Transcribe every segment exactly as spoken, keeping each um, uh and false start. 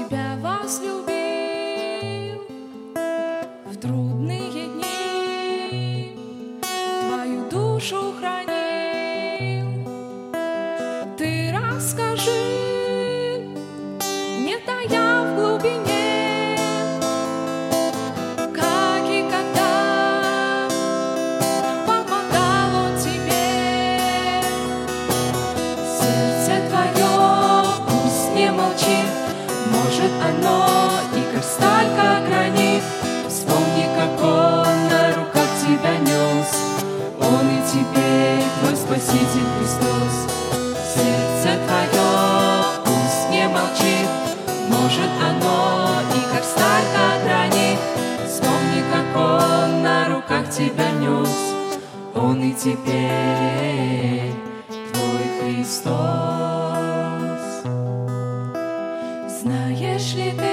Тебя возлюбил в трудные дни, Твою душу хранил. Ты расскажи, не тая в глубине, как и когда помогал Он тебе. Сердце твое пусть не молчит, может оно и как сталь, как гранит. Вспомни, как Он на руках тебя нес, Он и теперь твой Спаситель Христос. Сердце твое пусть не молчит, может оно и как сталь, как гранит. Вспомни, как Он на руках тебя нес, Он и теперь твой Христос. Знаешь ли ты,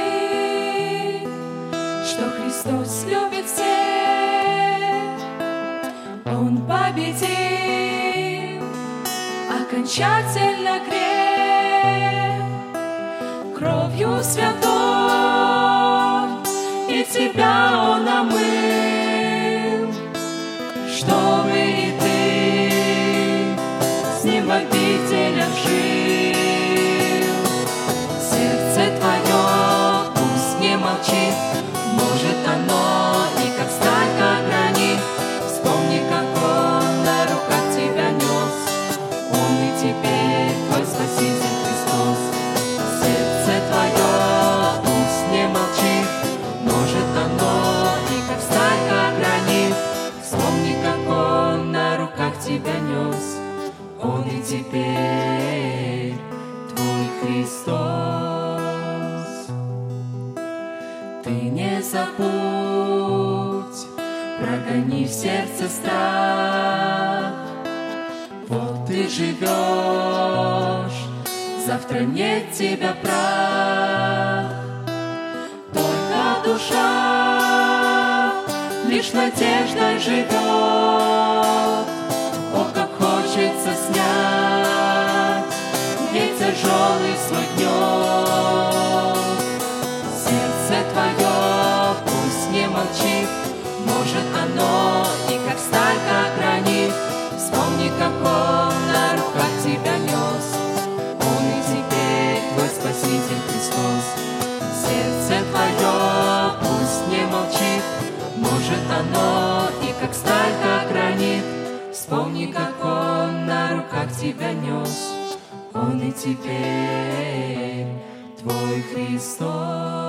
что Христос любит всех? Он победил окончательно грех кровью святой, и тебя Он омыл, чтобы и ты с Ним в обителях жил. Сердце твое пусть не молчит, может оно и как сталь, как гранит. Вспомни, как Он на руках тебя нес, Он и теперь твой Спаситель Христос. Сердце твое пусть не молчит, может оно и как сталь, как гранит. Вспомни, как Он на руках тебя нес, Он и теперь твой Христос. Ты не забудь, прогони в сердце страх. Вот ты живешь, завтра нет тебя прав. Только душа лишь надеждой живет. О, как хочется снять день тяжелый свой гнет. Сердце твое пусть не молчит, может оно и как сталь, как гранит. Вспомни, как Он на руках тебя нес, Он и теперь твой Спаситель Христос. Сердце твое пусть не молчит, может оно и как сталь, как гранит. Вспомни, как Он на руках тебя нес, Он и теперь твой Христос.